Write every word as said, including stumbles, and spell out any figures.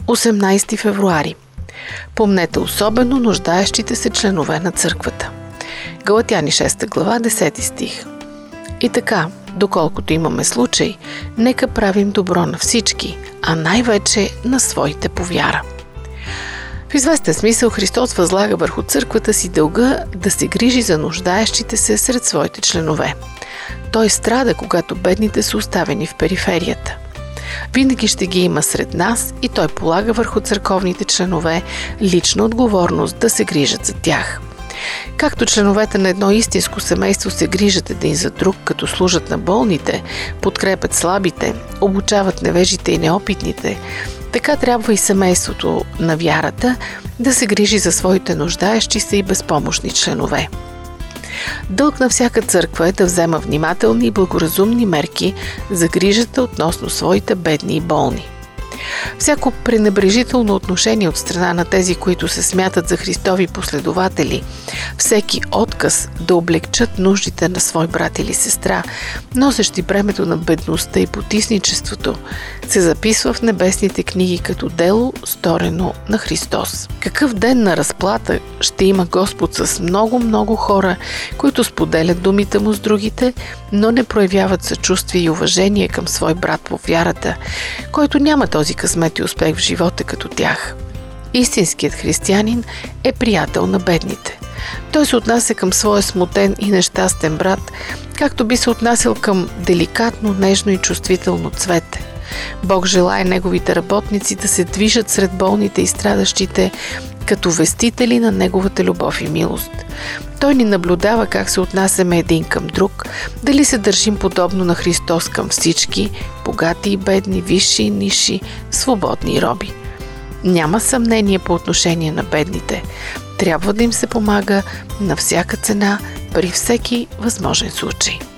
осемнадесети февруари. Помнете особено нуждаещите се членове на църквата. Галатяни шеста глава, десети стих. И така, доколкото имаме случай, нека правим добро на всички, а най-вече на своите по вяра. В известен смисъл Христос възлага върху църквата си дълга да се грижи за нуждаещите се сред своите членове. Той страда, когато бедните са оставени в периферията. Винаги ще ги има сред нас и той полага върху църковните членове лична отговорност да се грижат за тях. Както членовете на едно истинско семейство се грижат един за друг, като служат на болните, подкрепят слабите, обучават невежите и неопитните, така трябва и семейството на вярата да се грижи за своите нуждаещи се и безпомощни членове. Дълг на всяка църква е да взема внимателни и благоразумни мерки за грижата относно своите бедни и болни. Всяко пренебрежително отношение от страна на тези, които се смятат за Христови последователи, всеки отказ да облегчат нуждите на свой брат или сестра, носещи бремето на бедността и потисничеството, се записва в небесните книги като дело, сторено на Христос. Какъв ден на разплата ще има Господ с много-много хора, които споделят думите му с другите, но не проявяват съчувствие и уважение към свой брат по вярата, който няма този късмет и успех в живота като тях. Истинският християнин е приятел на бедните. Той се отнася към своя смутен и нещастен брат, както би се отнасял към деликатно, нежно и чувствително цвете. Бог желае неговите работници да се движат сред болните и страдащите като вестители на неговата любов и милост. Той ни наблюдава как се отнасяме един към друг, дали се държим подобно на Христос към всички, богати и бедни, висши и нисши, свободни и роби. Няма съмнение по отношение на бедните. Трябва да им се помага на всяка цена, при всеки възможен случай.